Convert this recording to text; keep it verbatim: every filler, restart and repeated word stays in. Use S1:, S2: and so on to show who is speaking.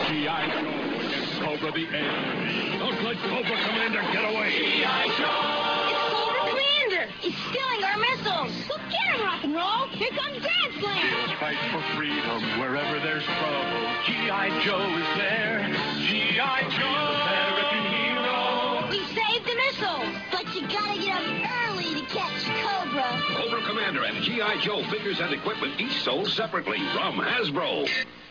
S1: G I. Joe against Cobra the alien. Don't let Cobra Commander get away. G I. Joe!
S2: It's Cobra Commander. He's stealing our missiles. Go get him, rock and roll. Here comes Grand Slam.
S1: Heroes fight for freedom wherever there's trouble. G I. Joe is there. G I. Joe, American hero.
S2: We saved the missiles, but you gotta get up early to catch Cobra.
S3: Cobra Commander and G I. Joe figures and equipment each sold separately from Hasbro.